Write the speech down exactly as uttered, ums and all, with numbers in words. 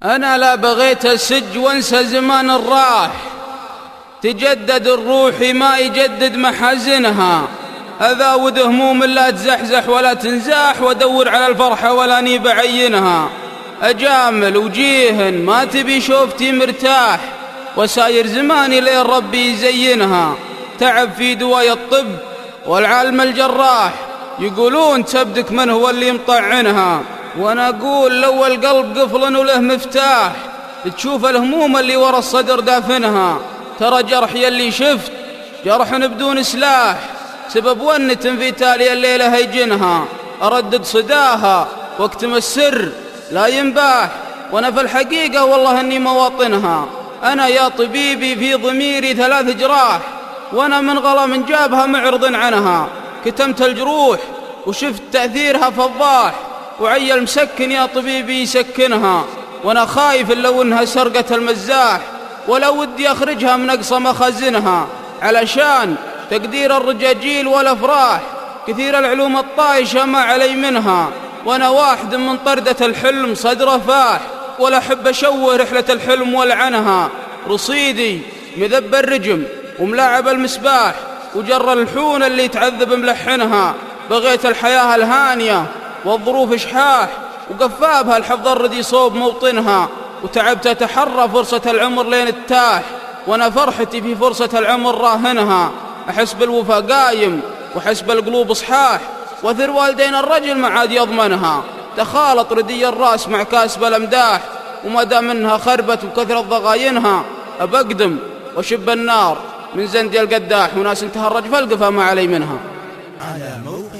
أنا لا بغيت السج وانسى زمان الراح، تجدد الروح ما يجدد محازنها. أذاود هموم لا تزحزح ولا تنزاح، وادور على الفرحة ولا ني بعينها. أجامل وجيهن ما تبي شوفتي مرتاح، وساير زماني لين ربي يزينها. تعب في دواي الطب والعالم الجراح، يقولون تبدك من هو اللي مطعنها. وانا اقول لو القلب قفل وله مفتاح، تشوف الهموم اللي ورا الصدر دافنها. ترى جرح يلي شفت جرح بدون سلاح، سبب ونة في تالي الليلة هيجنها. اردد صداها واكتم السر لا ينباح، وانا في الحقيقة والله اني مواطنها. انا يا طبيبي في ضميري ثلاث جراح، وانا من غلا من جابها معرض عنها. كتمت الجروح وشفت تأثيرها فضاح، وعي المسكن يا طبيبي يسكنها. وانا خايف لو انها سرقة المزاح، ولا ودي اخرجها من اقصى مخازنها. علشان تقدير الرجاجيل والافراح، كثير العلوم الطايشة ما علي منها. وانا واحد من طردة الحلم صدره فاح، ولا احب اشوه رحلة الحلم والعنها. رصيدي مذب الرجم وملاعب المسباح، وجر الحون اللي تعذب ملحنها. بغيت الحياة الهانية والظروف شحاح، وقفابها الحفظ الردي صوب موطنها. وتعبت أتحرى فرصة العمر لين التاح، وانا فرحتي في فرصة العمر راهنها. أحس بالوفا قايم وحس بالقلوب صحاح، وثر والدين الرجل ما عاد يضمنها. تخالط ردي الراس مع كاسب الامداح، وما دام منها خربت وكثرة ضغاينها. أبقدم وشب النار من زندي القداح، وناس انتهى الرجل فالقفا ما علي منها. على موقع